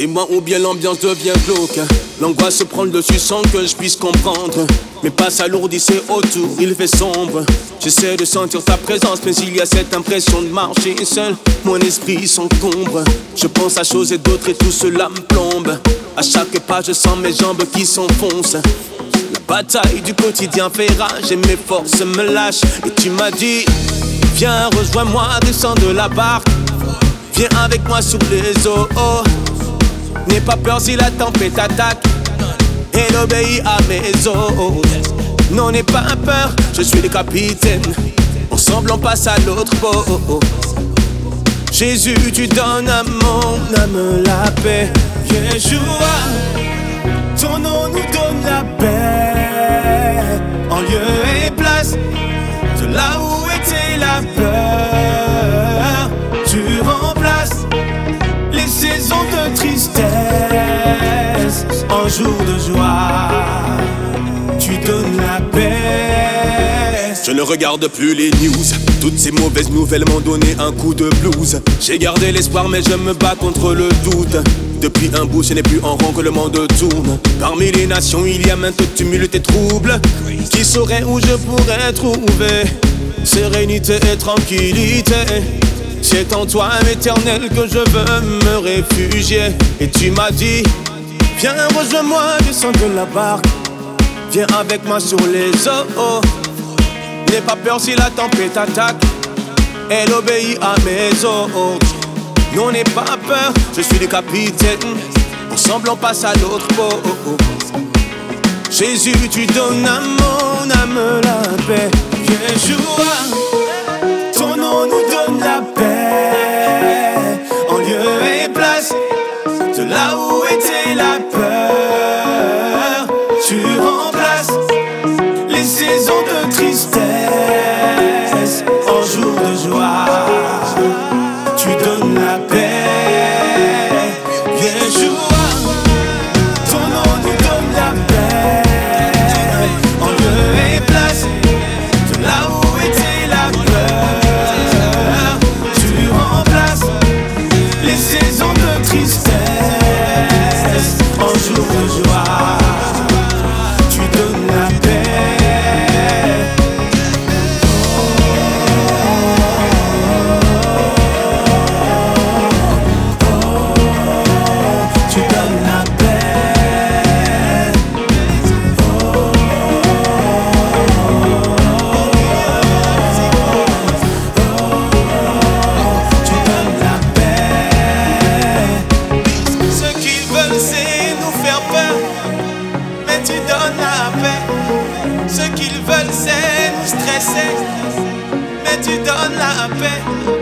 C'est moi ou bien l'ambiance devient glauque. L'angoisse se prend le dessus sans que je puisse comprendre. Mes pas s'alourdissent autour, il fait sombre. J'essaie de sentir ta présence, mais il y a cette impression de marcher seul. Mon esprit s'encombre. Je pense à choses et d'autres et tout cela me plombe. À chaque pas je sens mes jambes qui s'enfoncent. La bataille du quotidien fait rage et mes forces me lâchent. Et tu m'as dit, viens rejoins-moi, descends de la barque. Viens avec moi sur les eaux. N'aie pas peur si la tempête attaque. Elle obéit à mes ordres. Non, n'aie pas peur, je suis le capitaine. Ensemble on passe à l'autre pôle. Jésus, tu donnes à mon âme la paix. Yeshua, ton nom nous donne la paix. En lieu et place de là où était la peur, tu remplaces les saisons de tristesse en jour de joie. Tu donnes la paix. Je ne regarde plus les news. Toutes ces mauvaises nouvelles m'ont donné un coup de blues. J'ai gardé l'espoir mais je me bats contre le doute. Depuis un bout ce n'est plus en rond que le monde tourne. Parmi les nations il y a maintes tumulte et troubles. Qui saurait où je pourrais trouver sérénité et tranquillité? C'est en toi, éternel, que je veux me réfugier. Et tu m'as dit, viens rejoins-moi, descends de la barque. Viens avec moi sur les eaux. N'aie pas peur si la tempête attaque. Elle obéit à mes ordres. Non, n'aie pas peur, je suis le capitaine. Ensemble on passe à l'autre pôle. Jésus, tu donnes à mon âme la paix. Yeshua, ton nom nous donne la paix. En lieu et place de là où était la peur, tu remplaces les saisons de tristesse en jour de joie. Tu donnes la paix. Yeshua, ton nom nous donne la paix. En lieu et place de là où était la peur, tu remplaces les saisons de tristesse en jour de joie. Tu donnes la paix. Tu donnes la paix. Tu donnes la paix. Ce qu'ils veulent c'est nous faire peur, mais tu donnes la paix. Ce qu'ils veulent c'est nous stresser, mais tu donnes la paix.